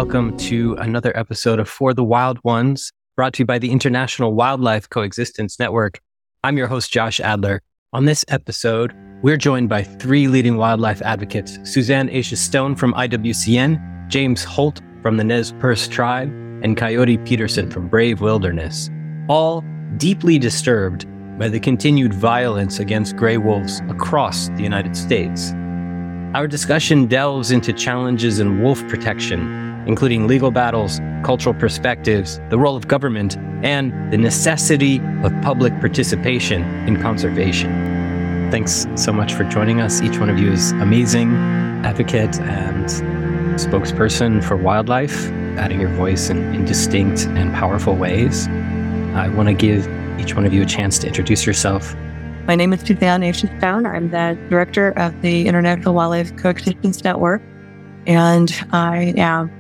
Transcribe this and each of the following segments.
welcome to another episode of For the Wild Ones, brought to you by the International Wildlife Coexistence Network. I'm your host, Josh Adler. On this episode, we're joined by three leading wildlife advocates, Suzanne Asia Stone from IWCN, James Holt from the Nez Perce tribe, and Coyote Peterson from Brave Wilderness, all deeply disturbed by the continued violence against gray wolves across the United States. Our discussion delves into challenges in wolf protection, including legal battles, cultural perspectives, the role of government, and the necessity of public participation in conservation. Thanks so much for joining us. Each one of you is amazing advocate and spokesperson for wildlife, adding your voice in distinct and powerful ways. I want to give each one of you a chance to introduce yourself. My name is Suzanne Asia Stone. I'm the director of the International Wildlife Coexistence Network, and I am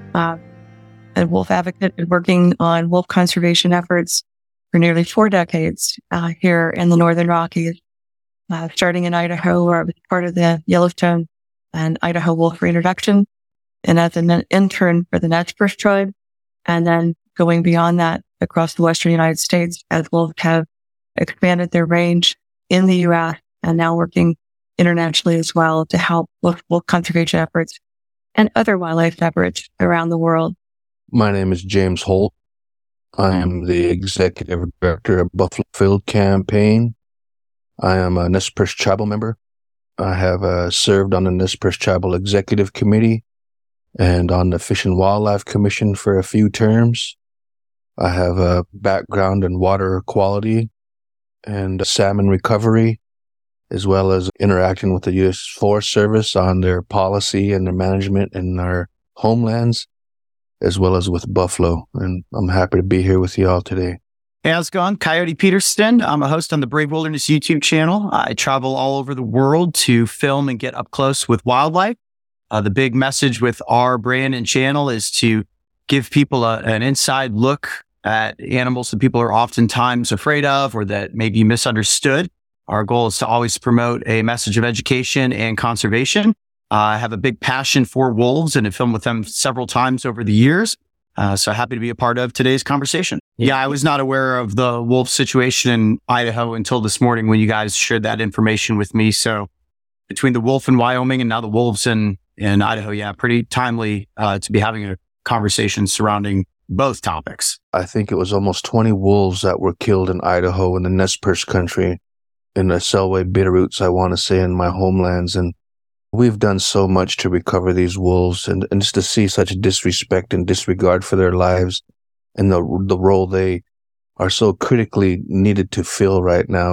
a wolf advocate working on wolf conservation efforts for nearly 4 decades here in the Northern Rockies, starting in Idaho, where I was part of the Yellowstone and Idaho Wolf Reintroduction, and as an intern for the Nez Perce tribe, and then going beyond that across the Western United States as wolves have expanded their range in the U.S. and now working internationally as well to help wolf conservation efforts and other wildlife efforts around the world. My name is James Holt. I am the executive director of Buffalo Field Campaign. I am a Nez Perce tribal member. I have served on the Nez Perce Tribal Executive Committee and on the Fish and Wildlife Commission for a few terms. I have a background in water quality and salmon recovery, as well as interacting with the U.S. Forest Service on their policy and their management in our homelands, as well as with buffalo. And I'm happy to be here with you all today. Hey, how's it going? Coyote Peterson. I'm a host on the Brave Wilderness YouTube channel. I travel all over the world to film and get up close with wildlife. The big message with our brand and channel is to give people an inside look at animals that people are oftentimes afraid of or that may be misunderstood. Our goal is to always promote a message of education and conservation. I have a big passion for wolves and have filmed with them several times over the years. So happy to be a part of today's conversation. Yeah, I was not aware of the wolf situation in Idaho until this morning when you guys shared that information with me. So between the wolf in Wyoming and now the wolves in Idaho, yeah, pretty timely to be having a conversation surrounding both topics. I think it was almost 20 wolves that were killed in Idaho in the Nez Perce country, in the Selway Bitterroots, I want to say, in my homelands. And we've done so much to recover these wolves, and just to see such disrespect and disregard for their lives and the role they are so critically needed to fill right now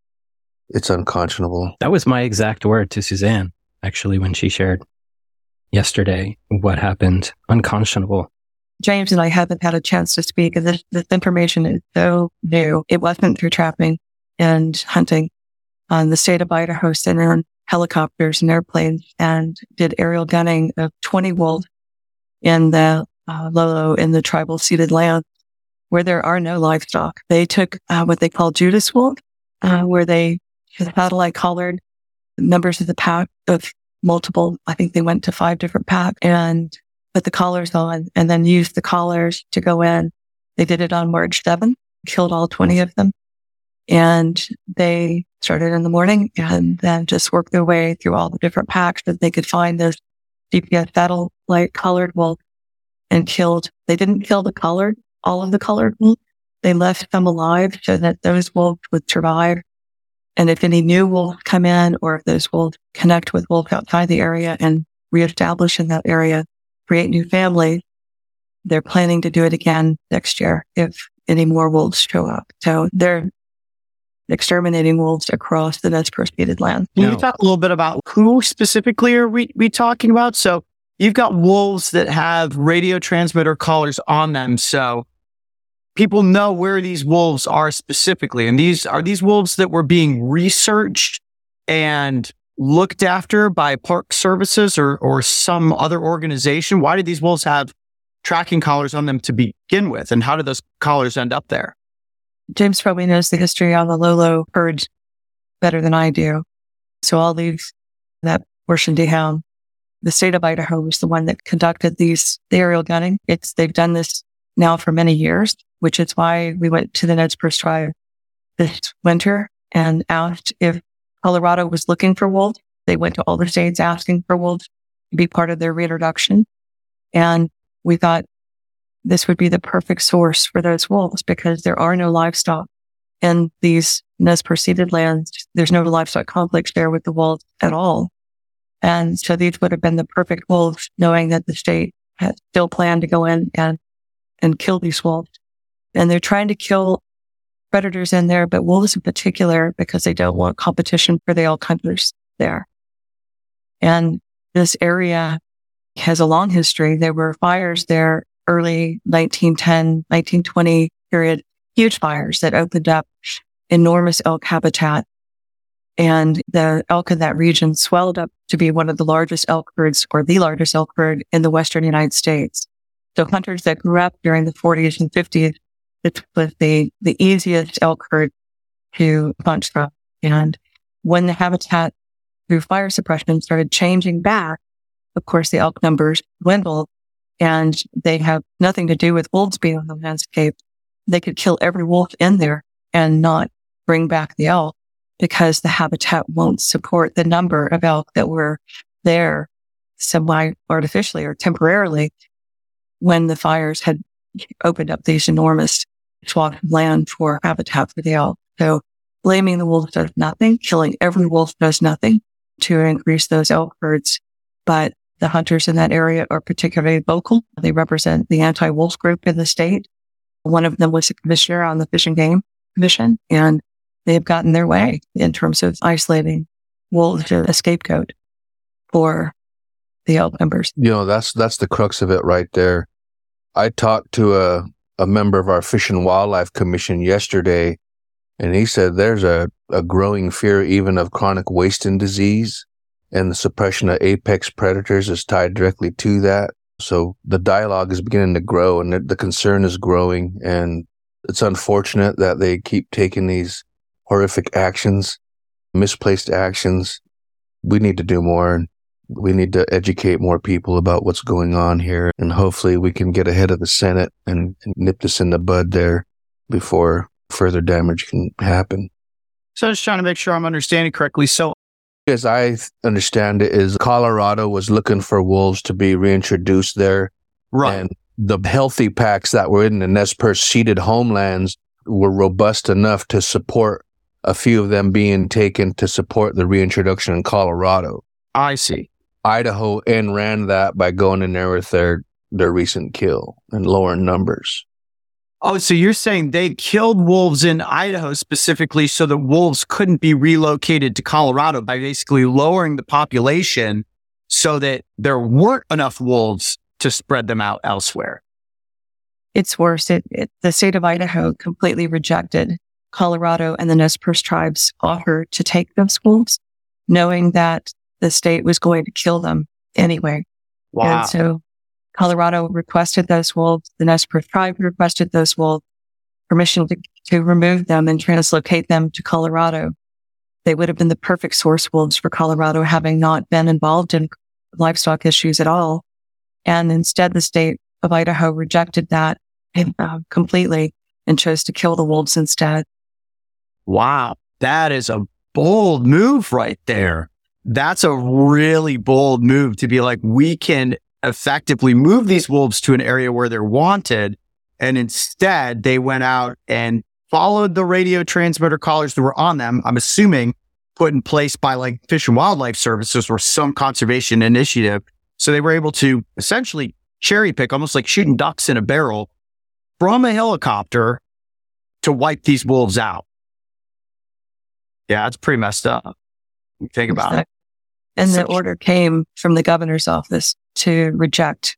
it's unconscionable. That was my exact word to Suzanne, actually, when she shared yesterday what happened. Unconscionable. James and I haven't had a chance to speak, and this information is so new. It wasn't through trapping and hunting. The state of Idaho sent in helicopters and airplanes and did aerial gunning of 20 wolves in the Lolo, in the tribal ceded land where there are no livestock. They took what they call Judas wolf, where they satellite collared members of the pack of multiple, I think they went to 5 different packs, and put the collars on and then used the collars to go in. They did it on March 7th, killed all 20 of them. And they started in the morning and then just worked their way through all the different packs that they could find this GPS satellite collared wolf and killed. They didn't kill all of the collared wolves. They left them alive so that those wolves would survive. And if any new wolves come in, or if those wolves connect with wolves outside the area and reestablish in that area, create new families, they're planning to do it again next year if any more wolves show up. So they're exterminating wolves across the Nez Perce ceded land. Can you talk a little bit about who specifically are we talking about? So you've got wolves that have radio transmitter collars on them. So people know where these wolves are specifically. And are these wolves that were being researched and looked after by park services or some other organization? Why did these wolves have tracking collars on them to begin with? And how did those collars end up there? James probably knows the history on the Lolo herds better than I do. So I'll leave that portion to him. the state of Idaho was the one that conducted the aerial gunning. They've done this now for many years, which is why we went to the Nez Perce tribe this winter and asked if Colorado was looking for wolves. They went to all the states asking for wolves to be part of their reintroduction. And we thought this would be the perfect source for those wolves because there are no livestock in these Nez Perce ceded lands. There's no livestock conflicts there with the wolves at all. And so these would have been the perfect wolves, knowing that the state had still planned to go in and kill these wolves. And they're trying to kill predators in there, but wolves in particular, because they don't want competition for the elk hunters there. And this area has a long history. There were fires there early 1910, 1920 period, huge fires that opened up enormous elk habitat. And the elk in that region swelled up to be one of the largest elk herds or the largest elk herd in the Western United States. So hunters that grew up during the 40s and 50s, it was the easiest elk herd to hunt from. And when the habitat through fire suppression started changing back, of course, the elk numbers dwindled, and they have nothing to do with wolves being on the landscape. They could kill every wolf in there and not bring back the elk because the habitat won't support the number of elk that were there semi-artificially or temporarily when the fires had opened up these enormous swaths of land for habitat for the elk. So blaming the wolves does nothing. Killing every wolf does nothing to increase those elk herds. But the hunters in that area are particularly vocal. They represent the anti-wolf group in the state. One of them was a commissioner on the Fish and Game Commission, and they have gotten their way in terms of isolating wolves as a scapegoat for the elk numbers. That's the crux of it right there. I talked to a member of our Fish and Wildlife Commission yesterday, and he said there's a growing fear even of chronic wasting disease, and the suppression of apex predators is tied directly to that. So the dialogue is beginning to grow, and the concern is growing, and it's unfortunate that they keep taking these horrific actions, misplaced actions. We need to do more. We need to educate more people about what's going on here, and hopefully we can get ahead of the Senate and nip this in the bud there before further damage can happen. So I'm just trying to make sure I'm understanding correctly. So as I understand it, is Colorado was looking for wolves to be reintroduced there. Right. And the healthy packs that were in the Nez Perce ceded homelands were robust enough to support a few of them being taken to support the reintroduction in Colorado. I see. Idaho ran that by going in there with their recent kill and lowering numbers. Oh, so you're saying they killed wolves in Idaho specifically so that wolves couldn't be relocated to Colorado by basically lowering the population so that there weren't enough wolves to spread them out elsewhere. It's worse. The state of Idaho completely rejected Colorado and the Nez Perce tribe's offer to take those wolves, knowing that the state was going to kill them anyway. Wow. And so Colorado requested those wolves. The Nez Perce tribe requested those wolves permission to remove them and translocate them to Colorado. They would have been the perfect source wolves for Colorado, having not been involved in livestock issues at all. And instead, the state of Idaho rejected that completely and chose to kill the wolves instead. Wow. That is a bold move right there. That's a really bold move to be like, we can effectively move these wolves to an area where they're wanted. And instead, they went out and followed the radio transmitter collars that were on them, I'm assuming put in place by like Fish and Wildlife Services or some conservation initiative. So they were able to essentially cherry pick, almost like shooting ducks in a barrel, from a helicopter to wipe these wolves out. Yeah, it's pretty messed up. Think about it. And the order came from the governor's office to reject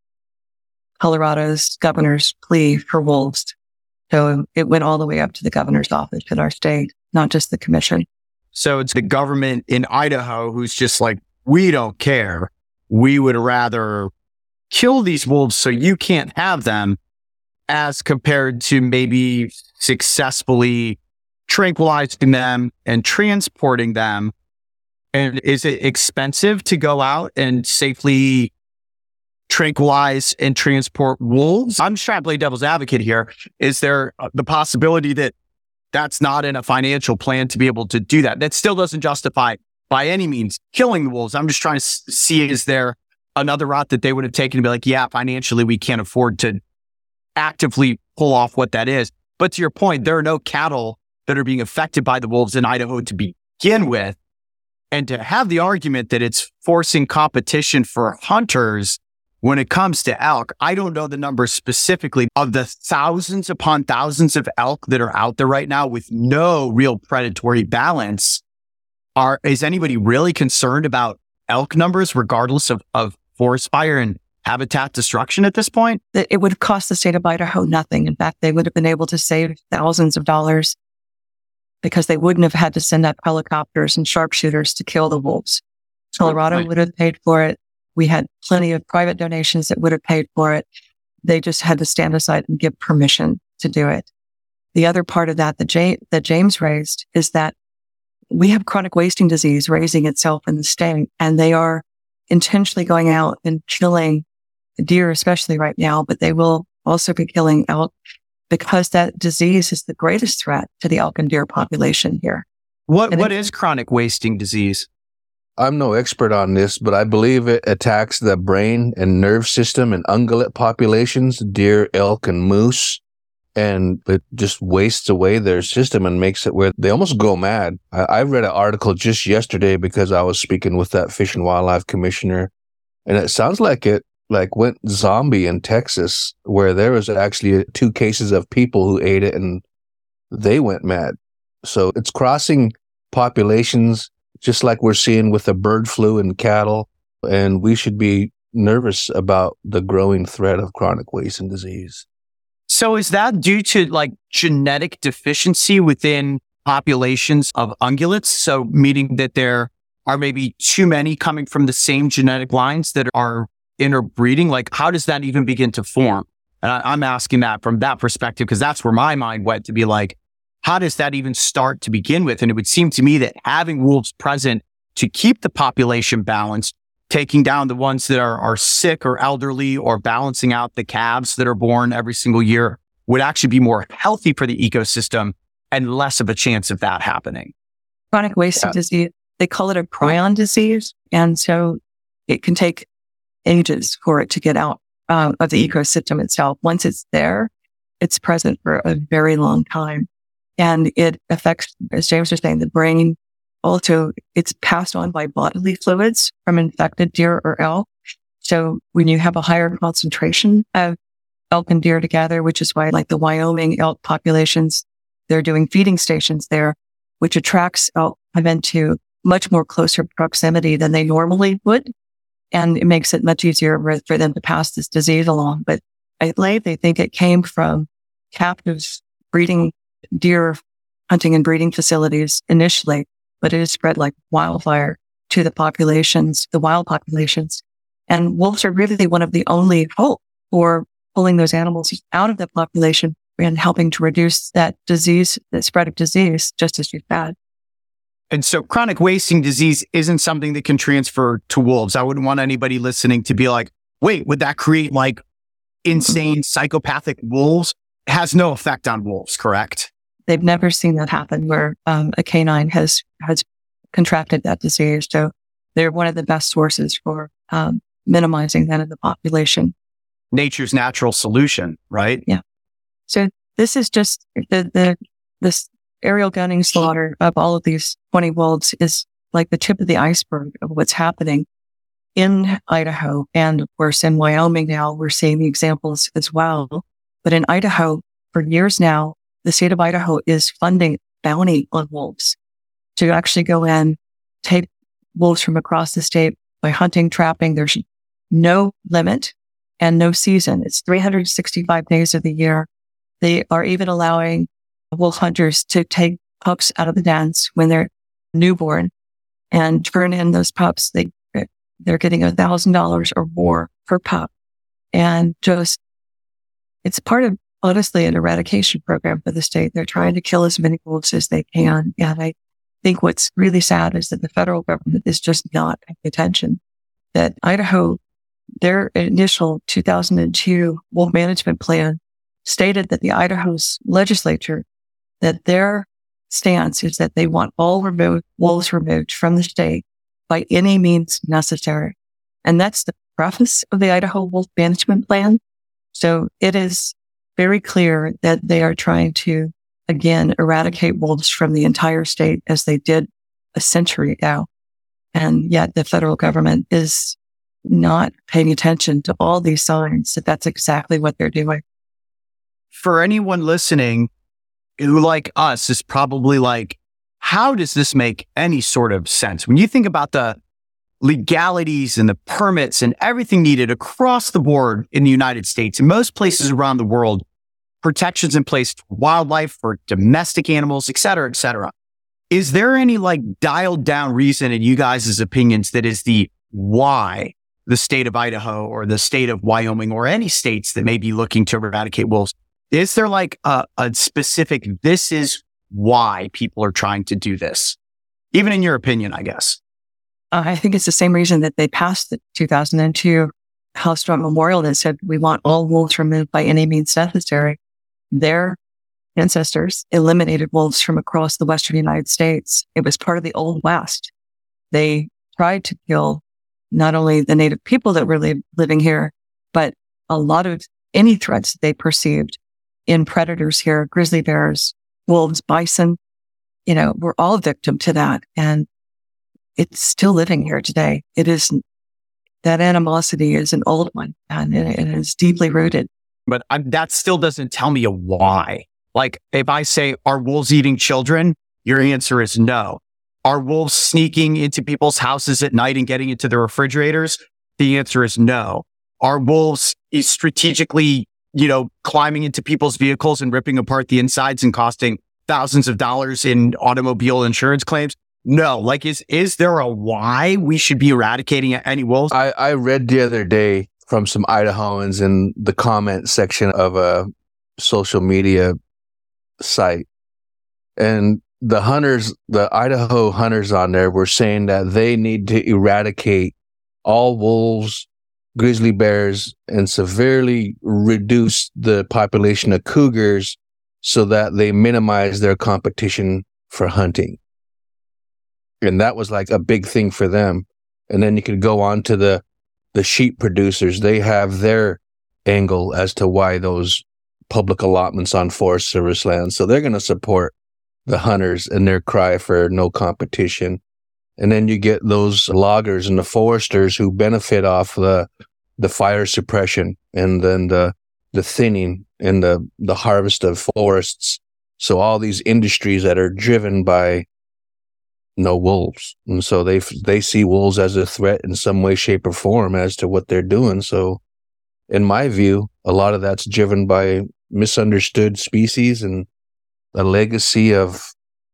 Colorado's governor's plea for wolves. So it went all the way up to the governor's office in our state, not just the commission. So it's the government in Idaho who's just like, we don't care. We would rather kill these wolves so you can't have them, as compared to maybe successfully tranquilizing them and transporting them And is it expensive to go out and safely tranquilize and transport wolves? I'm just trying to play devil's advocate here. Is there the possibility that that's not in a financial plan to be able to do that? That still doesn't justify by any means killing the wolves. I'm just trying to see, is there another route that they would have taken to be like, yeah, financially, we can't afford to actively pull off what that is. But to your point, there are no cattle that are being affected by the wolves in Idaho to begin with. And to have the argument that it's forcing competition for hunters when it comes to elk, I don't know the numbers specifically of the thousands upon thousands of elk that are out there right now with no real predatory balance. Is anybody really concerned about elk numbers regardless of forest fire and habitat destruction at this point? It would have cost the state of Idaho nothing. In fact, they would have been able to save thousands of dollars because they wouldn't have had to send up helicopters and sharpshooters to kill the wolves. Colorado would have paid for it. We had plenty of private donations that would have paid for it. They just had to stand aside and give permission to do it. The other part of that James raised is that we have chronic wasting disease raising itself in the state, and they are intentionally going out and killing deer, especially right now, but they will also be killing elk because that disease is the greatest threat to the elk and deer population here. What is chronic wasting disease? I'm no expert on this, but I believe it attacks the brain and nerve system in ungulate populations, deer, elk, and moose. And it just wastes away their system and makes it where they almost go mad. I read an article just yesterday because I was speaking with that Fish and Wildlife Commissioner, and it sounds like it went zombie in Texas, where there was actually 2 cases of people who ate it and they went mad. So it's crossing populations, just like we're seeing with the bird flu in cattle, and we should be nervous about the growing threat of chronic wasting disease. So is that due to like genetic deficiency within populations of ungulates? So meaning that there are maybe too many coming from the same genetic lines that are interbreeding? Like, how does that even begin to form? And I'm asking that from that perspective, because that's where my mind went to be like, how does that even start to begin with? And it would seem to me that having wolves present to keep the population balanced, taking down the ones that are sick or elderly, or balancing out the calves that are born every single year, would actually be more healthy for the ecosystem and less of a chance of that happening. Chronic wasting disease, they call it a prion disease. And so it can take ages for it to get out of the ecosystem itself. Once it's there, it's present for a very long time. And it affects, as James was saying, the brain. Also, it's passed on by bodily fluids from infected deer or elk. So when you have a higher concentration of elk and deer together, which is why like the Wyoming elk populations, they're doing feeding stations there, which attracts elk into much more closer proximity than they normally would. And it makes it much easier for them to pass this disease along. But I believe they think it came from captive breeding deer hunting and breeding facilities initially, but it has spread like wildfire to the wild populations. And wolves are really one of the only hope for pulling those animals out of the population and helping to reduce that disease, the spread of disease, just as you've had. And so chronic wasting disease isn't something that can transfer to wolves. I wouldn't want anybody listening to be like, wait, would that create like insane psychopathic wolves? It has no effect on wolves, correct? They've never seen that happen where a canine has contracted that disease. So they're one of the best sources for minimizing that in the population. Nature's natural solution, right? Yeah. So this is just this aerial gunning slaughter of all of these 20 wolves is like the tip of the iceberg of what's happening in Idaho. And of course, in Wyoming now, we're seeing the examples as well. But in Idaho, for years now, the state of Idaho is funding bounty on wolves to actually go in, take wolves from across the state by hunting, trapping. There's no limit and no season. It's 365 days of the year. They are even allowing wolf hunters to take pups out of the dens when they're newborn and turn in those pups. They're getting $1,000 or more per pup. And just, it's part of, honestly, an eradication program for the state. They're trying to kill as many wolves as they can. And I think what's really sad is that the federal government is just not paying attention. That Idaho, their initial 2002 wolf management plan stated that the Idaho's legislature, that their stance is that they want all wolves removed from the state by any means necessary. And that's the preface of the Idaho Wolf Management Plan. So it is very clear that they are trying to, again, eradicate wolves from the entire state as they did a century ago. And yet the federal government is not paying attention to all these signs that that's exactly what they're doing. For anyone listening who, like us, is probably like, how does this make any sort of sense? When you think about the legalities and the permits and everything needed across the board in the United States and most places around the world, protections in place for wildlife, for domestic animals, et cetera, et cetera. Is there any like dialed down reason in you guys' opinions that is the why the state of Idaho or the state of Wyoming or any states that may be looking to eradicate wolves? Is there like a specific, this is why people are trying to do this? Even in your opinion, I guess. I think it's the same reason that they passed the 2002 House Joint Memorial that said we want all wolves removed by any means necessary. Their ancestors eliminated wolves from across the western United States. It was part of the Old West. They tried to kill not only the native people that were living here, but a lot of any threats that they perceived in predators here, grizzly bears, wolves, bison. We're all victim to that. And it's still living here today. That animosity is an old one and it is deeply rooted. But that still doesn't tell me a why. Like if I say, are wolves eating children? Your answer is no. Are wolves sneaking into people's houses at night and getting into their refrigerators? The answer is no. Are wolves strategically, climbing into people's vehicles and ripping apart the insides and costing thousands of dollars in automobile insurance claims? No. Like, is there a why we should be eradicating any wolves? I read the other day from some Idahoans in the comment section of a social media site, and the Idaho hunters on there were saying that they need to eradicate all wolves, grizzly bears, and severely reduce the population of cougars so that they minimize their competition for hunting. And that was like a big thing for them. And then you could go on to the sheep producers. They have their angle as to why those public allotments on Forest Service land. So they're going to support the hunters and their cry for no competition. And then you get those loggers and the foresters who benefit off the fire suppression and then the thinning and the harvest of forests. So all these industries that are driven by no wolves. And so they see wolves as a threat in some way, shape, or form as to what they're doing. So in my view, a lot of that's driven by misunderstood species and a legacy of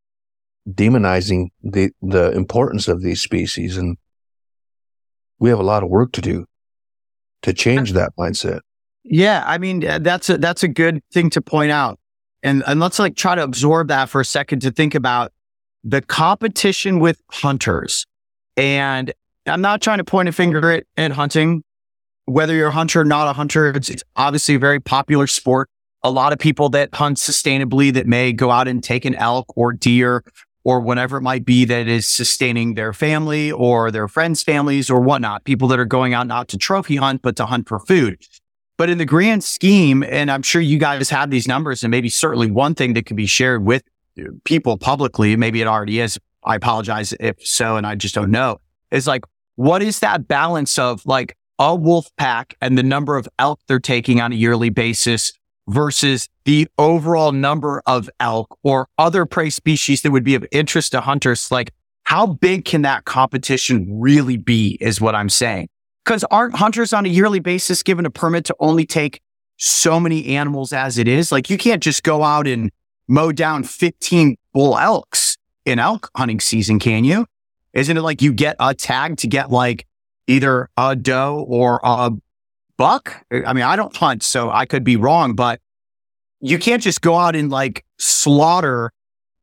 demonizing the importance of these species. And we have a lot of work to do to change that mindset. Yeah, I mean, that's a good thing to point out. And let's try to absorb that for a second to think about the competition with hunters. And I'm not trying to point a finger at hunting. Whether you're a hunter or not a hunter, it's obviously a very popular sport. A lot of people that hunt sustainably that may go out and take an elk or deer or whatever it might be that is sustaining their family or their friends' families or whatnot. People that are going out not to trophy hunt, but to hunt for food. But in the grand scheme, and I'm sure you guys have these numbers, and maybe certainly one thing that can be shared with people publicly, maybe it already is, I apologize if so, and I just don't know, is what is that balance of a wolf pack and the number of elk they're taking on a yearly basis versus the overall number of elk or other prey species that would be of interest to hunters? How big can that competition really be is what I'm saying. Because aren't hunters on a yearly basis given a permit to only take so many animals as it is? You can't just go out and mow down 15 bull elks in elk hunting season, can you? Isn't it you get a tag to get either a doe or a buck? I mean, I don't hunt, so I could be wrong, but you can't just go out and slaughter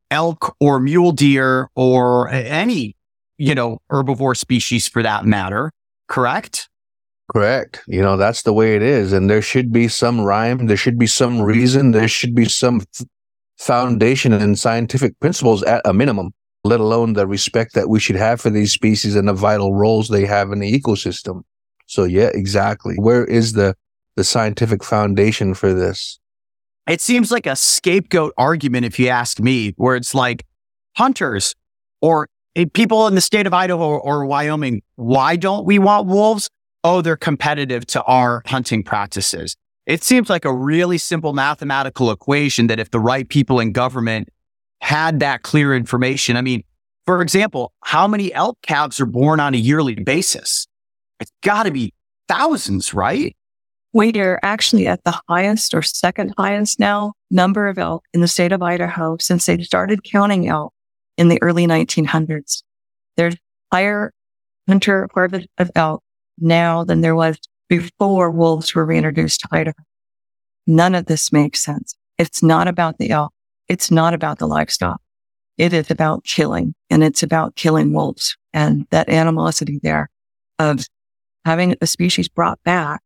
elk or mule deer or any, herbivore species for that matter, correct? Correct. That's the way it is. And there should be some rhyme. There should be some reason. There should be some foundation and scientific principles at a minimum, let alone the respect that we should have for these species and the vital roles they have in the ecosystem. So yeah, exactly. Where is the scientific foundation for this? It seems like a scapegoat argument, if you ask me, where it's like hunters or people in the state of Idaho or Wyoming, why don't we want wolves? Oh, they're competitive to our hunting practices. It seems like a really simple mathematical equation that if the right people in government had that clear information, I mean, for example, how many elk calves are born on a yearly basis? It's got to be thousands, right? We are actually at the highest or second highest now number of elk in the state of Idaho since they started counting elk in the early 1900s. There's higher hunter harvest of elk now than there was before wolves were reintroduced to Idaho. None of this makes sense. It's not about the elk. It's not about the livestock. It is about killing, and it's about killing wolves and that animosity there of having a species brought back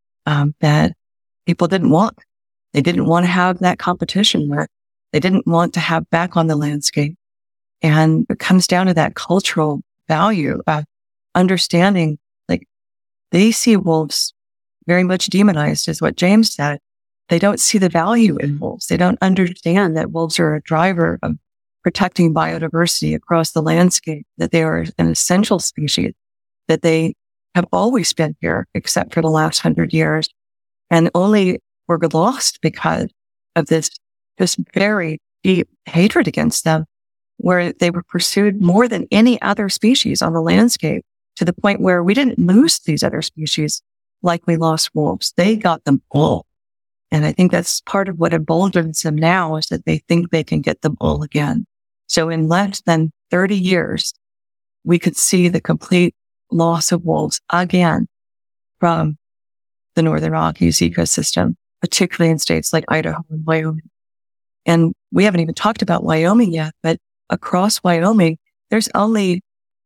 that people didn't want. They didn't want to have that competition with. They didn't want to have back on the landscape. And it comes down to that cultural value of understanding, like they see wolves very much demonized, is what James said. They don't see the value in wolves. They don't understand that wolves are a driver of protecting biodiversity across the landscape, that they are an essential species, that they have always been here except for the last 100 years and only were lost because of this very deep hatred against them, where they were pursued more than any other species on the landscape, to the point where we didn't lose these other species like we lost wolves. They got them all. And I think that's part of what emboldens them now, is that they think they can get them all again. So in less than 30 years, we could see the complete loss of wolves again from the Northern Rockies ecosystem, particularly in states like Idaho and Wyoming. And we haven't even talked about Wyoming yet, but across Wyoming, there's only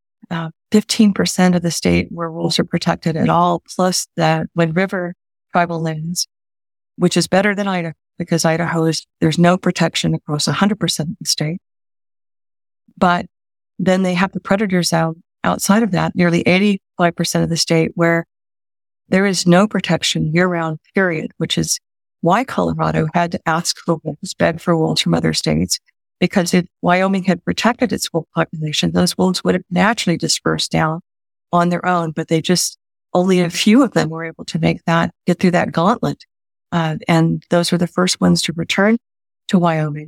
15% of the state where wolves are protected at all, plus the Wind River tribal lands, which is better than Idaho, because there's no protection across 100% of the state. But then they have the predators outside of that, nearly 85% of the state, where there is no protection year-round, period, which is why Colorado had to ask for wolves, beg for wolves from other states, because if Wyoming had protected its wolf population, those wolves would have naturally dispersed down on their own, but only a few of them were able to get through that gauntlet. And those were the first ones to return to Wyoming.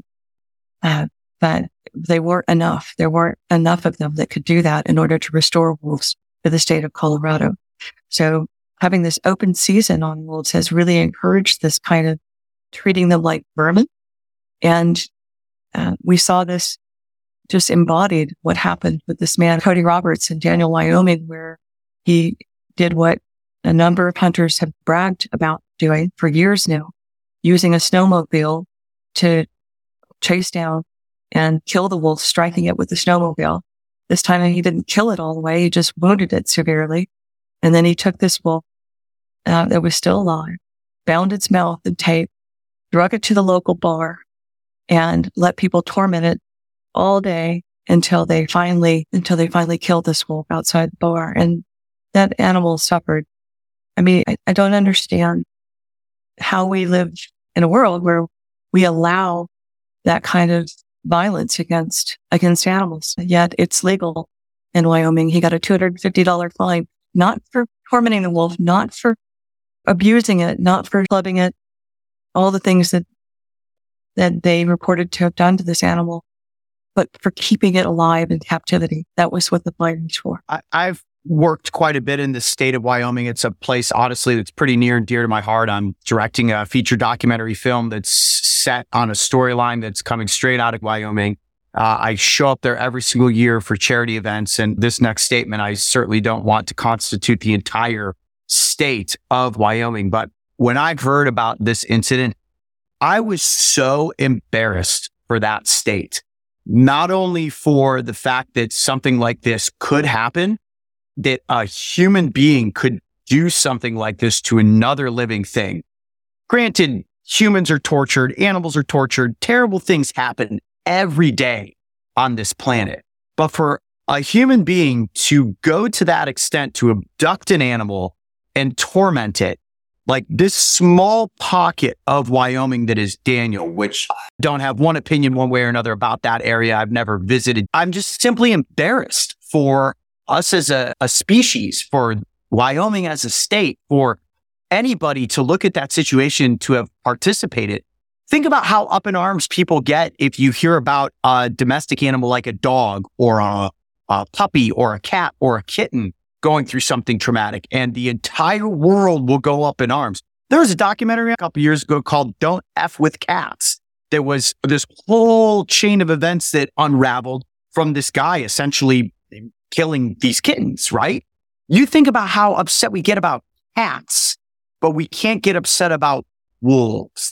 But they weren't enough. There weren't enough of them that could do that in order to restore wolves to the state of Colorado. So having this open season on wolves has really encouraged this kind of treating them like vermin. And we saw this just embodied, what happened with this man, Cody Roberts, in Daniel, Wyoming, where he did what a number of hunters have bragged about doing for years now, using a snowmobile to chase down and kill the wolf, striking it with the snowmobile. This time he didn't kill it all the way. He just wounded it severely. And then he took this wolf that was still alive, bound its mouth in tape, drug it to the local bar, and let people torment it all day until they finally killed this wolf outside the bar. And that animal suffered. I mean, I don't understand how we live in a world where we allow that kind of violence against animals. Yet it's legal in Wyoming. He got a $250 fine, not for tormenting the wolf, not for abusing it, not for clubbing it, all the things that they reported to have done to this animal, but for keeping it alive in captivity. That was what the fine was for. I've worked quite a bit in the state of Wyoming. It's a place, honestly, that's pretty near and dear to my heart. I'm directing a feature documentary film that's set on a storyline that's coming straight out of Wyoming. I show up there every single year for charity events. And this next statement, I certainly don't want to constitute the entire state of Wyoming. But when I heard about this incident, I was so embarrassed for that state not only for the fact that something like this could happen, that a human being could do something like this to another living thing. Granted, humans are tortured, animals are tortured, terrible things happen every day on this planet. But for a human being to go to that extent to abduct an animal and torment it, like this small pocket of Wyoming that is Daniel, which I don't have one opinion one way or another about that area. I've never visited. I'm just simply embarrassed for us as a species, for Wyoming as a state, for anybody to look at that situation to have participated. Think about how up in arms people get if you hear about a domestic animal like a dog or a puppy or a cat or a kitten going through something traumatic, and the entire world will go up in arms. There was a documentary a couple years ago called Don't F with Cats. There was this whole chain of events that unraveled from this guy essentially killing these kittens, right? You think about how upset we get about cats, but we can't get upset about wolves.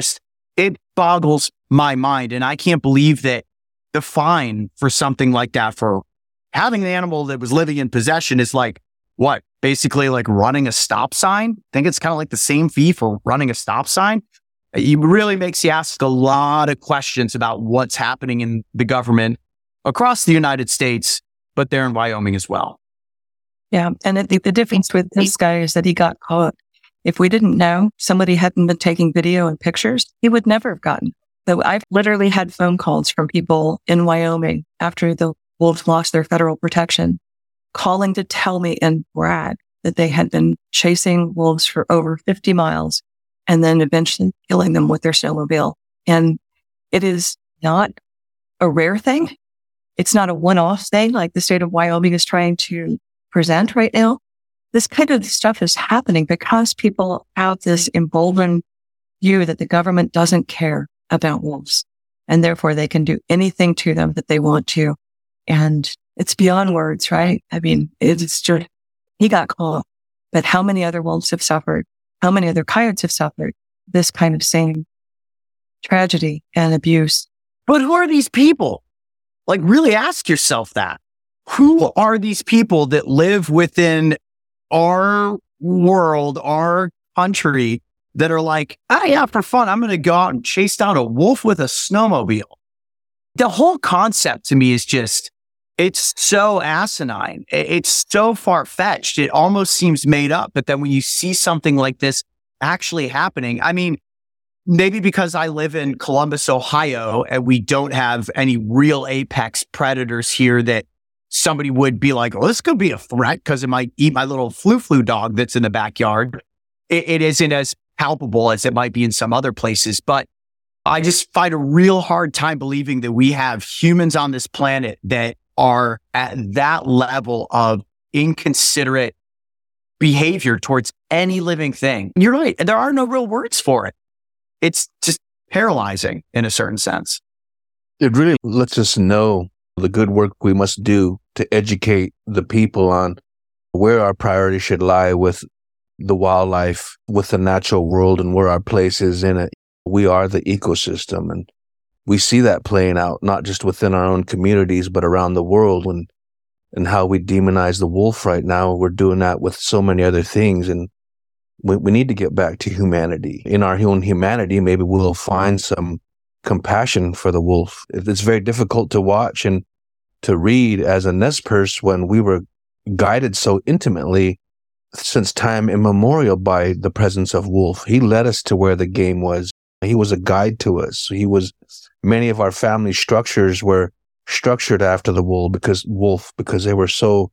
It boggles my mind. And I can't believe that the fine for something like that, for having the animal that was living in possession, is like, what? Basically like running a stop sign? I think it's kind of like the same fee for running a stop sign. It really makes you ask a lot of questions about what's happening in the government across the United States, but there in Wyoming as well. Yeah. And the difference with this guy is that he got caught. If we didn't know, somebody hadn't been taking video and pictures, he would never have gotten. So I've literally had phone calls from people in Wyoming after the wolves lost their federal protection, calling to tell me and brag that they had been chasing wolves for over 50 miles and then eventually killing them with their snowmobile. And it is not a rare thing. It's not a one-off thing like the state of Wyoming is trying to present right now. This kind of stuff is happening because people have this emboldened view that the government doesn't care about wolves, and therefore they can do anything to them that they want to. And it's beyond words, right? I mean, it's just, he got caught, but how many other wolves have suffered? How many other coyotes have suffered this kind of same tragedy and abuse? But who are these people? Like, really ask yourself that. Who are these people that live within our world, our country, that are like, oh yeah, for fun, I'm going to go out and chase down a wolf with a snowmobile? The whole concept to me is just, it's so asinine. It's so far-fetched. It almost seems made up. But then when you see something like this actually happening, I mean, maybe because I live in Columbus, Ohio, and we don't have any real apex predators here that somebody would be like, well, this could be a threat because it might eat my little flu dog that's in the backyard. It isn't as palpable as it might be in some other places. But I just find a real hard time believing that we have humans on this planet that are at that level of inconsiderate behavior towards any living thing. You're right. There are no real words for it. It's just paralyzing in a certain sense. It really lets us know the good work we must do to educate the people on where our priority should lie with the wildlife, with the natural world, and where our place is in it. We are the ecosystem, and we see that playing out not just within our own communities, but around the world. And how we demonize the wolf right now, we're doing that with so many other things. And we need to get back to humanity. In our own humanity, maybe we'll find some compassion for the wolf. It's very difficult to watch and to read as a Nez Perce when we were guided so intimately since time immemorial by the presence of wolf. He led us to where the game was. He was a guide to us. Many of our family structures were structured after the wolf because they were so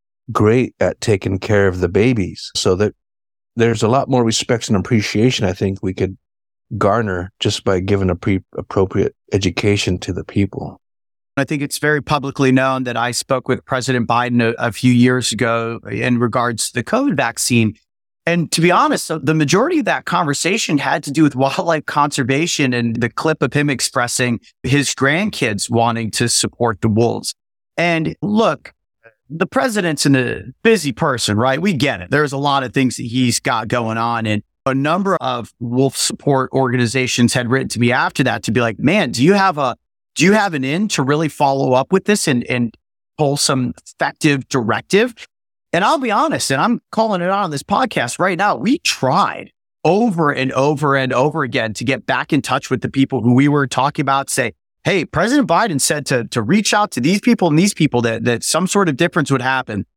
great at taking care of the babies. So that there's a lot more respect and appreciation I think we could garner just by giving appropriate education to the people. I think it's very publicly known that I spoke with President Biden a few years ago in regards to the COVID vaccine. And to be honest, the majority of that conversation had to do with wildlife conservation and the clip of him expressing his grandkids wanting to support the wolves. And look, the president's a busy person, right? We get it. There's a lot of things that he's got going on. And a number of wolf support organizations had written to me after that to be like, man, do you have a Do you have an in to really follow up with this and pull some effective directive? And I'll be honest, and I'm calling it out on this podcast right now, we tried over and over and over again to get back in touch with the people who we were talking about, say, hey, President Biden said to reach out to these people and these people that some sort of difference would happen.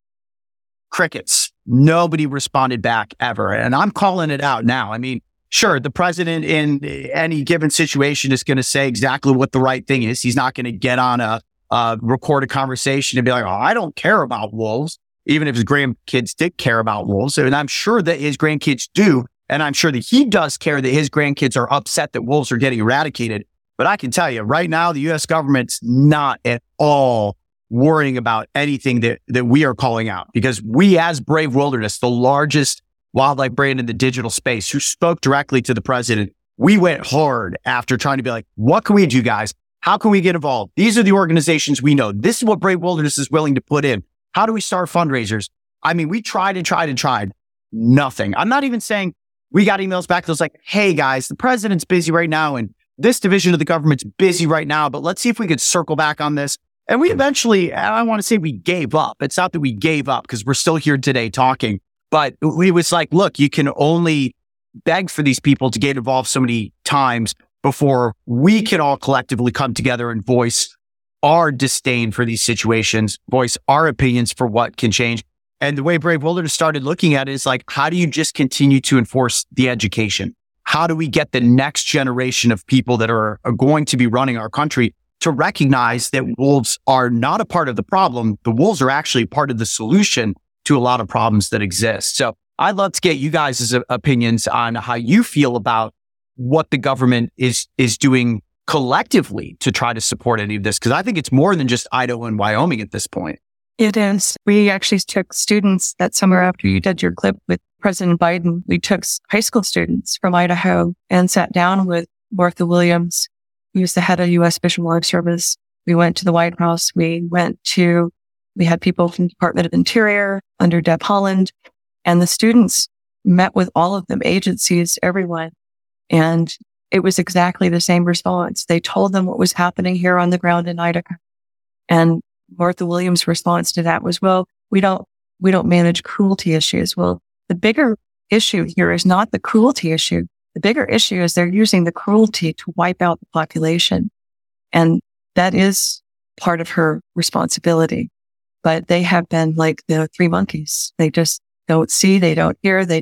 Crickets. Nobody responded back ever. And I'm calling it out now. I mean, sure, the president in any given situation is going to say exactly what the right thing is. He's not going to get on a recorded conversation and be like, oh, I don't care about wolves, even if his grandkids did care about wolves. And I'm sure that his grandkids do. And I'm sure that he does care that his grandkids are upset that wolves are getting eradicated. But I can tell you right now, the U.S. government's not at all worrying about anything that we are calling out, because we, as Brave Wilderness, the largest wildlife brand in the digital space, who spoke directly to the president, we went hard after trying to be like, what can we do, guys? How can we get involved? These are the organizations we know. This is what Brave Wilderness is willing to put in. How do we start fundraisers? I mean, we tried and tried and tried. Nothing. I'm not even saying we got emails back that was like, hey, guys, the president's busy right now and this division of the government's busy right now, but let's see if we could circle back on this. And we eventually, I want to say we gave up. It's not that we gave up because we're still here today talking, but it was like, look, you can only beg for these people to get involved so many times before we can all collectively come together and voice our disdain for these situations, voice our opinions for what can change. And the way Brave Wilderness started looking at it is like, how do you just continue to enforce the education? How do we get the next generation of people that are going to be running our country to recognize that wolves are not a part of the problem? The wolves are actually part of the solution to a lot of problems that exist. So I'd love to get you guys' opinions on how you feel about what the government is doing collectively to try to support any of this, because I think it's more than just Idaho and Wyoming at this point. It is. We actually took students that summer after you did your clip with President Biden. We took high school students from Idaho and sat down with Martha Williams, who was the head of U.S. Fish and Wildlife Service. We went to the White House. We had people from the Department of Interior under Deb Haaland, and the students met with all of them, agencies, everyone. And it was exactly the same response. They told them what was happening here on the ground in Idaho. And Martha Williams' response to that was, well, we don't manage cruelty issues. Well, the bigger issue here is not the cruelty issue. The bigger issue is they're using the cruelty to wipe out the population. And that is part of her responsibility. But they have been like the three monkeys. They just don't see, they don't hear, they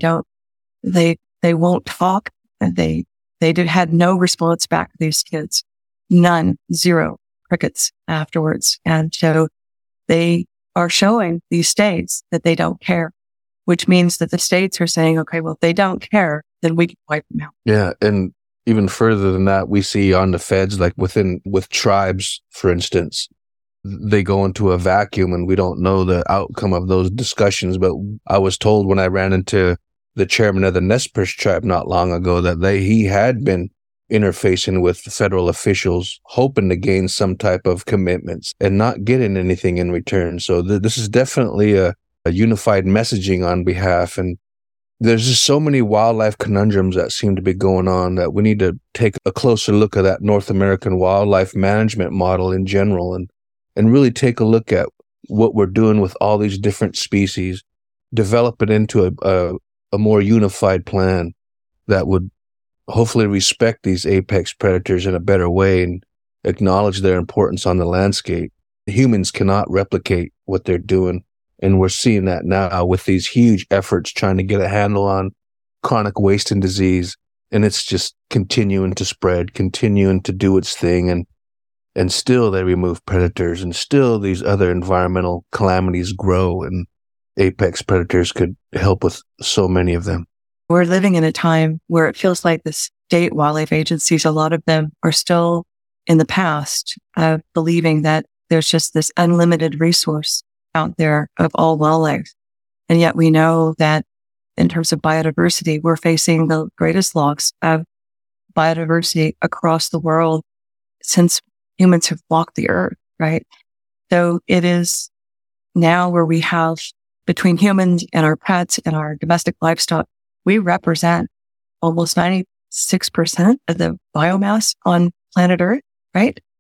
won't talk. And they had no response back to these kids. None, zero. Crickets afterwards. And so they are showing these states that they don't care, which means that the states are saying, okay, well, if they don't care, then we can wipe them out. Yeah. And even further than that, we see on the feds, like with tribes, for instance, they go into a vacuum and we don't know the outcome of those discussions. But I was told when I ran into the chairman of the Nez Perce tribe not long ago that he had been interfacing with federal officials, hoping to gain some type of commitments and not getting anything in return. So this is definitely a unified messaging on behalf. And there's just so many wildlife conundrums that seem to be going on that we need to take a closer look at that North American wildlife management model in general and really take a look at what we're doing with all these different species, develop it into a more unified plan that would hopefully respect these apex predators in a better way and acknowledge their importance on the landscape. Humans cannot replicate what they're doing. And we're seeing that now with these huge efforts trying to get a handle on chronic waste and disease. And it's just continuing to spread, continuing to do its thing. And still they remove predators and still these other environmental calamities grow, and apex predators could help with so many of them. We're living in a time where it feels like the state wildlife agencies, a lot of them are still in the past of believing that there's just this unlimited resource out there of all wildlife. And yet we know that in terms of biodiversity, we're facing the greatest loss of biodiversity across the world since humans have walked the earth, right? So it is now where we have, between humans and our pets and our domestic livestock, we represent almost 96% of the biomass on planet Earth, right?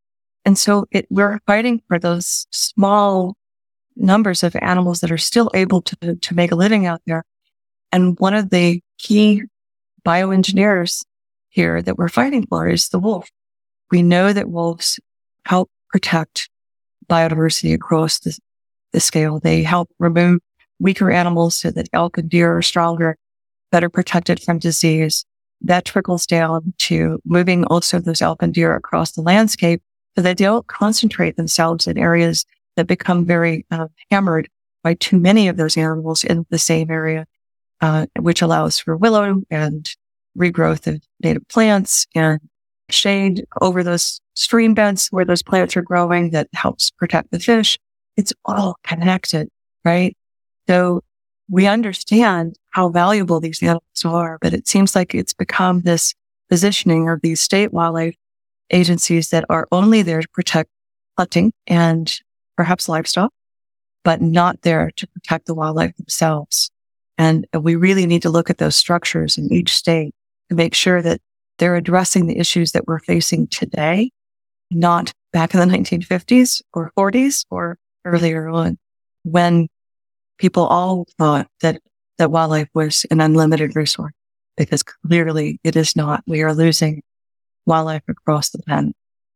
And so we're fighting for those small numbers of animals that are still able to make a living out there. And one of the key bioengineers here that we're fighting for is the wolf. We know that wolves help protect biodiversity across the scale. They help remove weaker animals so that elk and deer are stronger, better protected from disease. That trickles down to moving also those elk and deer across the landscape so that they don't concentrate themselves in areas that become very hammered by too many of those animals in the same area, which allows for willow and regrowth of native plants and shade over those stream beds where those plants are growing that helps protect the fish. It's all connected, right? So we understand how valuable these animals are, but it seems like it's become this positioning of these state wildlife agencies that are only there to protect hunting and perhaps livestock, but not there to protect the wildlife themselves. And we really need to look at those structures in each state to make sure that they're addressing the issues that we're facing today, not back in the 1950s or 40s or earlier on, when people all thought that wildlife was an unlimited resource, because clearly it is not. We are losing wildlife across the planet.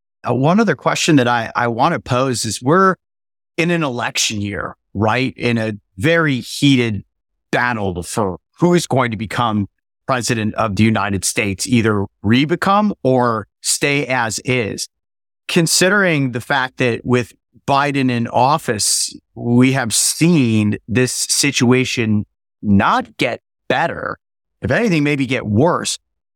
One other question that I want to pose is, we're in an election year, right? In a very heated battle for who is going to become president of the United States, either re-become or stay as is. Considering the fact that with Biden in office, we have seen this situation not get better, if anything, maybe get worse.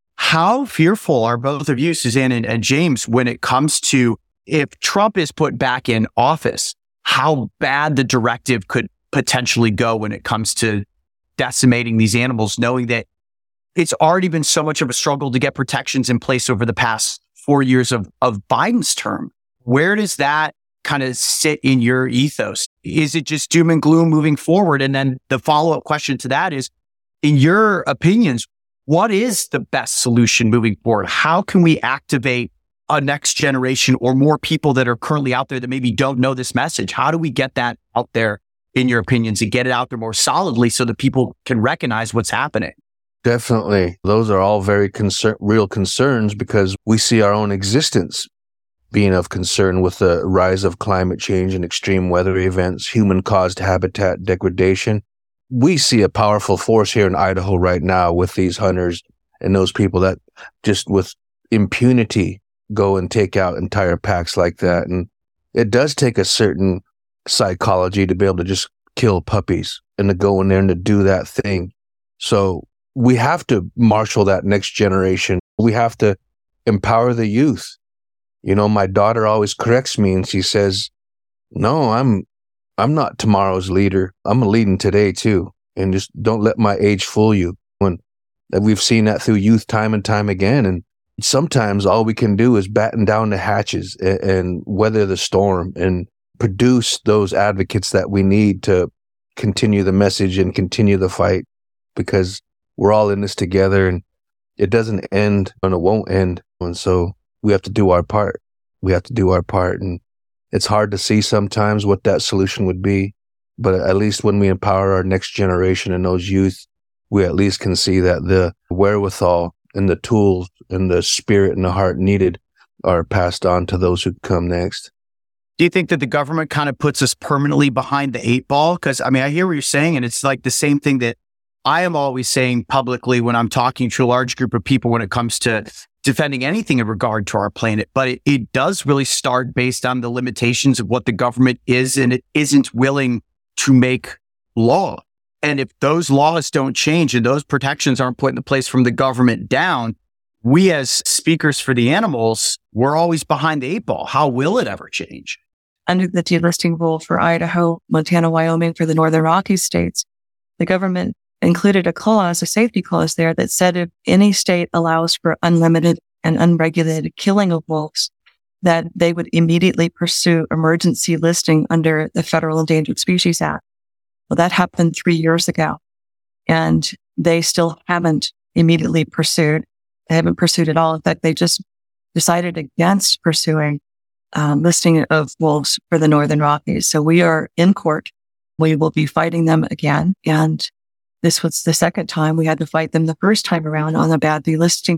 How fearful are both of you, Suzanne and James, when it comes to, if Trump is put back in office, how bad the directive could potentially go when it comes to decimating these animals, knowing that it's already been so much of a struggle to get protections in place over the past 4 years of Biden's term? Where does that kind of sit in your ethos? Is it just doom and gloom moving forward? And then the follow-up question to that is, in your opinions, what is the best solution moving forward? How can we activate a next generation or more people that are currently out there that maybe don't know this message? How do we get that out there, in your opinions, and get it out there more solidly so that people can recognize what's happening? Definitely. Those are all very real concerns, because we see our own existence being of concern with the rise of climate change and extreme weather events, human-caused habitat degradation. We see a powerful force here in Idaho right now with these hunters and those people that just with impunity go and take out entire packs like that. And it does take a certain psychology to be able to just kill puppies and to go in there and to do that thing. So we have to marshal that next generation. We have to empower the youth. You know, my daughter always corrects me and she says, no, I'm not tomorrow's leader. I'm leading today too. And just don't let my age fool you. When we've seen that through youth time and time again. And sometimes all we can do is batten down the hatches and weather the storm and produce those advocates that we need to continue the message and continue the fight, because we're all in this together and it doesn't end and it won't end. And so we have to do our part. We have to do our part. And it's hard to see sometimes what that solution would be. But at least when we empower our next generation and those youth, we at least can see that the wherewithal and the tools and the spirit and the heart needed are passed on to those who come next. Do you think that the government kind of puts us permanently behind the eight ball? Because, I mean, I hear what you're saying, and it's like the same thing that I am always saying publicly when I'm talking to a large group of people when it comes to defending anything in regard to our planet. But it does really start based on the limitations of what the government is and it isn't willing to make law. And if those laws don't change and those protections aren't put into place from the government down, we as speakers for the animals, we're always behind the eight ball. How will it ever change? Under the delisting rule for Idaho, Montana, Wyoming, for the Northern Rockies states, the government included a clause, a safety clause there that said if any state allows for unlimited and unregulated killing of wolves, that they would immediately pursue emergency listing under the Federal Endangered Species Act. Well, that happened 3 years ago, and they still haven't immediately pursued. They haven't pursued at all. In fact, they just decided against pursuing listing of wolves for the Northern Rockies. So we are in court. We will be fighting them again. And this was the second time we had to fight them the first time around on a bad delisting.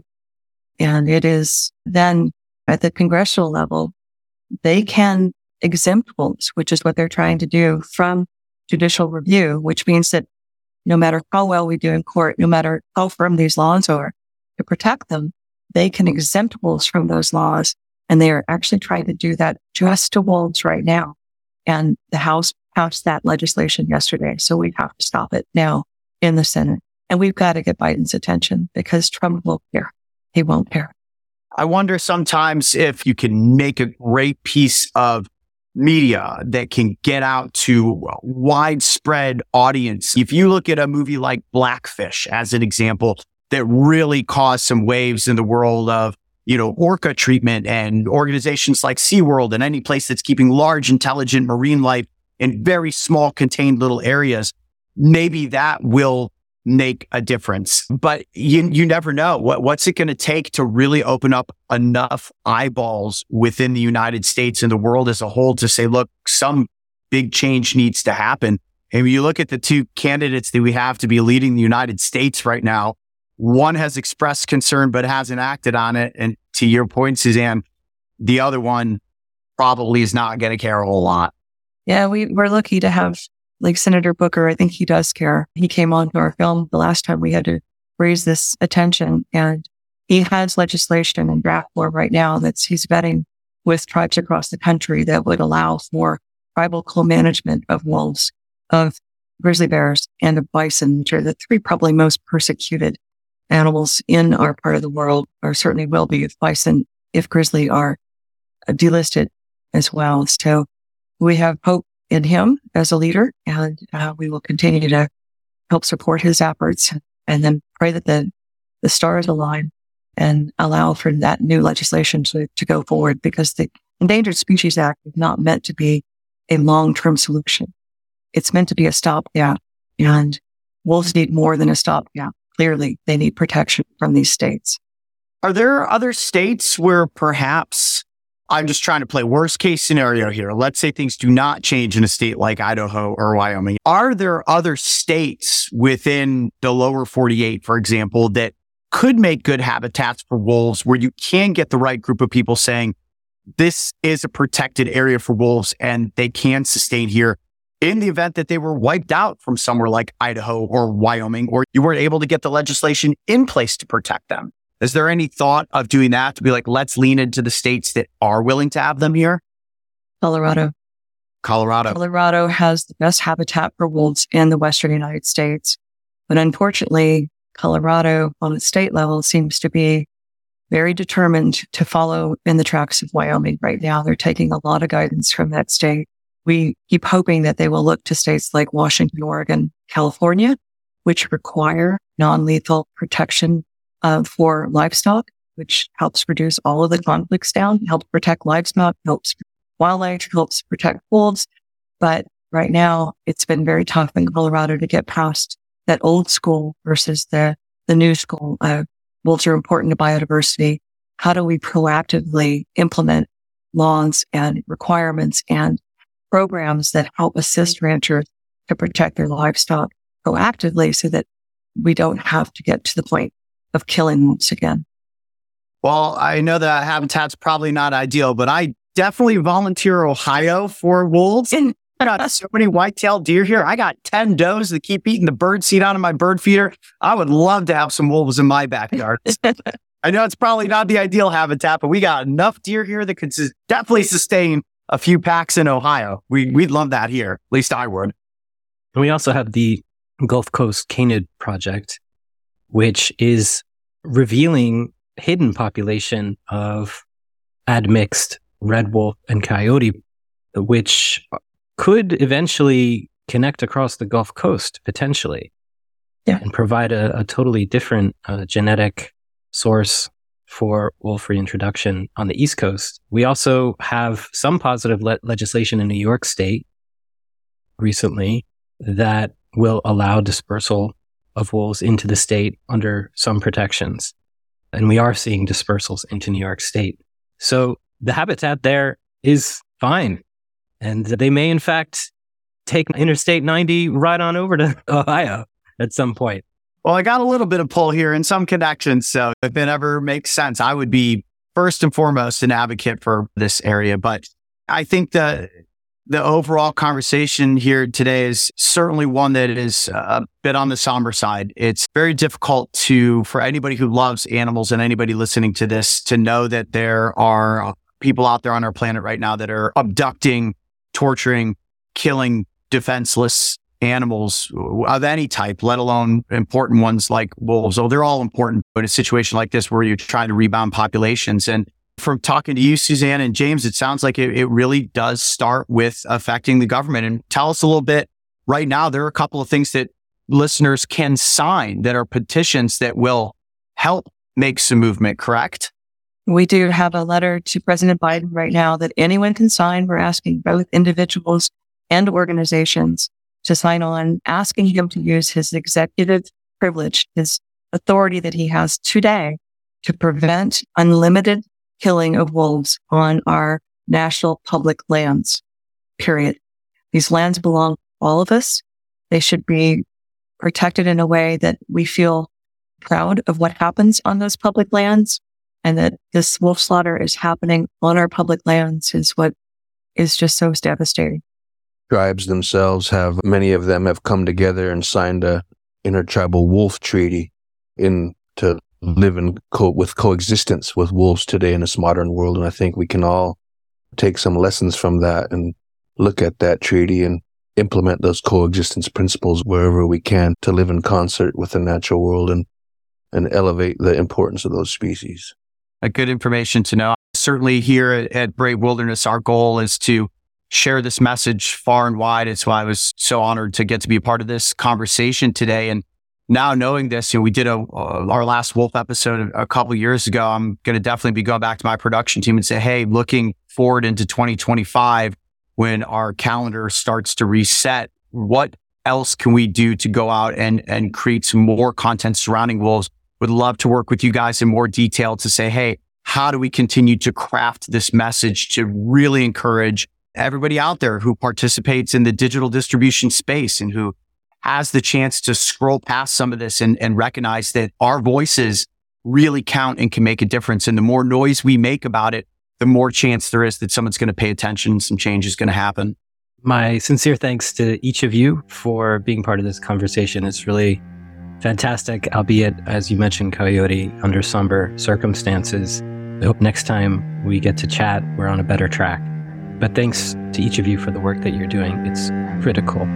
And it is then at the congressional level, they can exempt wolves, which is what they're trying to do, from judicial review, which means that no matter how well we do in court, no matter how firm these laws are to protect them, they can exempt wolves from those laws. And they are actually trying to do that just to wolves right now. And the House passed that legislation yesterday. So we have to stop it now in the Senate. And we've got to get Biden's attention because Trump won't care. He won't care. I wonder sometimes if you can make a great piece of media that can get out to a widespread audience. If you look at a movie like Blackfish as an example, that really caused some waves in the world of, orca treatment and organizations like SeaWorld and any place that's keeping large, intelligent marine life in very small, contained little areas, maybe that will make a difference. But you never know. What's it going to take to really open up enough eyeballs within the United States and the world as a whole to say, look, some big change needs to happen. And when you look at the two candidates that we have to be leading the United States right now, one has expressed concern but hasn't acted on it. And to your point, Suzanne, the other one probably is not going to care a whole lot. Yeah, we're lucky to have like Senator Booker. I think he does care. He came on to our film the last time we had to raise this attention, and he has legislation in draft form right now he's vetting with tribes across the country that would allow for tribal co-management of wolves, of grizzly bears, and of bison, which are the three probably most persecuted animals in our part of the world, or certainly will be if bison, if grizzly are delisted as well. So we have hope in him as a leader, and we will continue to help support his efforts and then pray that the stars align and allow for that new legislation to go forward, because the Endangered Species Act is not meant to be a long-term solution. It's meant to be a stopgap, and wolves need more than a stopgap. Clearly, they need protection from these states. Are there other states where perhaps, I'm just trying to play worst case scenario here, let's say things do not change in a state like Idaho or Wyoming. Are there other states within the lower 48, for example, that could make good habitats for wolves where you can get the right group of people saying, this is a protected area for wolves and they can sustain here in the event that they were wiped out from somewhere like Idaho or Wyoming, or you weren't able to get the legislation in place to protect them? Is there any thought of doing that to be like, let's lean into the states that are willing to have them here? Colorado has the best habitat for wolves in the Western United States. But unfortunately, Colorado on a state level seems to be very determined to follow in the tracks of Wyoming right now. They're taking a lot of guidance from that state. We keep hoping that they will look to states like Washington, Oregon, California, which require non-lethal protection for livestock, which helps reduce all of the conflicts down, helps protect livestock, helps wildlife, helps protect wolves. But right now, it's been very tough in Colorado to get past that old school versus the new school. Wolves are important to biodiversity. How do we proactively implement laws and requirements and programs that help assist ranchers to protect their livestock proactively so that we don't have to get to the point of killing wolves again? Well, I know that habitat's probably not ideal, but I definitely volunteer Ohio for wolves. And I got so many white-tailed deer here. I got 10 does that keep eating the bird seed out of my bird feeder. I would love to have some wolves in my backyard. I know it's probably not the ideal habitat, but we got enough deer here that could definitely sustain a few packs in Ohio. We'd love that here. At least I would. And we also have the Gulf Coast Canid Project, which is revealing hidden population of admixed red wolf and coyote, which could eventually connect across the Gulf Coast, potentially, and provide a totally different genetic source for wolf reintroduction on the East Coast. We also have some positive legislation in New York State recently that will allow dispersal of wolves into the state under some protections. And we are seeing dispersals into New York State. So the habitat there is fine. And they may, in fact, take Interstate 90 right on over to Ohio at some point. Well, I got a little bit of pull here and some connections. So if it ever makes sense, I would be first and foremost an advocate for this area. But I think the overall conversation here today is certainly one that is a bit on the somber side. It's very difficult for anybody who loves animals and anybody listening to this to know that there are people out there on our planet right now that are abducting, torturing, killing defenseless animals of any type, let alone important ones like wolves. Oh, they're all important in a situation like this where you're trying to rebound populations. And from talking to you, Suzanne and James, it sounds like it really does start with affecting the government. And tell us a little bit right now, there are a couple of things that listeners can sign that are petitions that will help make some movement, correct? We do have a letter to President Biden right now that anyone can sign. We're asking both individuals and organizations to sign on, asking him to use his executive privilege, his authority that he has today to prevent unlimited killing of wolves on our national public lands, period. These lands belong to all of us. They should be protected in a way that we feel proud of what happens on those public lands, and that this wolf slaughter is happening on our public lands is what is just so devastating. Tribes themselves many of them have come together and signed a intertribal wolf treaty to live in coexistence with wolves today in this modern world. And I think we can all take some lessons from that and look at that treaty and implement those coexistence principles wherever we can to live in concert with the natural world and elevate the importance of those species. A good information to know. Certainly here at Brave Wilderness, our goal is to share this message far and wide. It's why I was so honored to get to be a part of this conversation today. And now knowing this, we did our last wolf episode a couple of years ago. I'm going to definitely be going back to my production team and say, hey, looking forward into 2025, when our calendar starts to reset, what else can we do to go out and create some more content surrounding wolves? Would love to work with you guys in more detail to say, hey, how do we continue to craft this message to really encourage everybody out there who participates in the digital distribution space and who has the chance to scroll past some of this and recognize that our voices really count and can make a difference. And the more noise we make about it, the more chance there is that someone's going to pay attention and some change is going to happen. My sincere thanks to each of you for being part of this conversation. It's really fantastic, albeit, as you mentioned, Coyote, under somber circumstances. I hope next time we get to chat, we're on a better track. But thanks to each of you for the work that you're doing. It's critical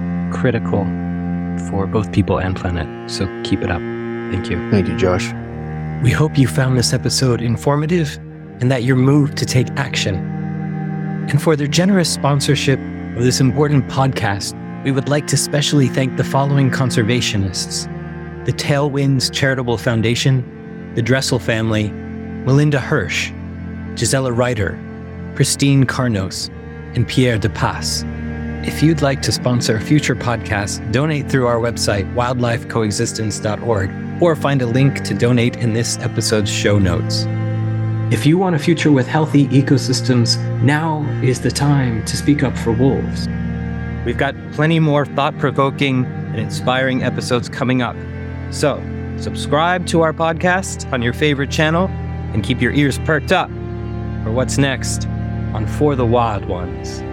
for both people and planet. So keep it up. Thank you. Thank you, Josh. We hope you found this episode informative and that you're moved to take action. And for their generous sponsorship of this important podcast, we would like to specially thank the following conservationists: the Tailwinds Charitable Foundation, the Dressel family, Melinda Hirsch, Gisela Ryder, Christine Carnos, and Pierre DePass. If you'd like to sponsor a future podcast, donate through our website, wildlifecoexistence.org, or find a link to donate in this episode's show notes. If you want a future with healthy ecosystems, now is the time to speak up for wolves. We've got plenty more thought-provoking and inspiring episodes coming up. So, subscribe to our podcast on your favorite channel and keep your ears perked up for what's next on For the Wild Ones.